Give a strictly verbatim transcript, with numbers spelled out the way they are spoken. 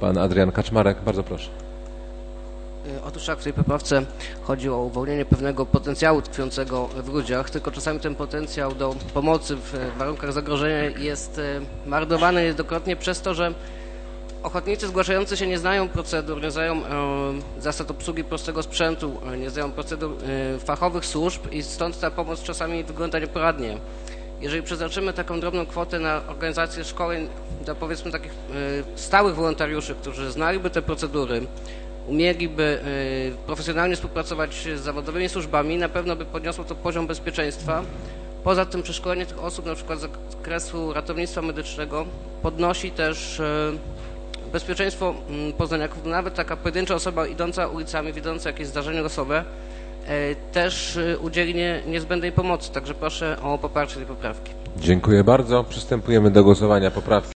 Pan Adrian Kaczmarek, bardzo proszę. Otóż tak, w tej poprawce chodzi o uwolnienie pewnego potencjału tkwiącego w ludziach, tylko czasami ten potencjał do pomocy w warunkach zagrożenia jest marnowany niejednokrotnie przez to, że ochotnicy zgłaszający się nie znają procedur, nie znają e, zasad obsługi prostego sprzętu, nie znają procedur e, fachowych służb i stąd ta pomoc czasami wygląda nieporadnie. Jeżeli przeznaczymy taką drobną kwotę na organizację szkoleń dla powiedzmy takich e, stałych wolontariuszy, którzy znaliby te procedury, umieliby e, profesjonalnie współpracować z zawodowymi służbami, na pewno by podniosło to poziom bezpieczeństwa. Poza tym przeszkolenie tych osób, na przykład z zakresu ratownictwa medycznego, podnosi też e, bezpieczeństwo poznaniaków. Nawet taka pojedyncza osoba idąca ulicami, widząca jakieś zdarzenie losowe, też udzieli niezbędnej pomocy. Także proszę o poparcie tej poprawki. Dziękuję bardzo. Przystępujemy do głosowania poprawki.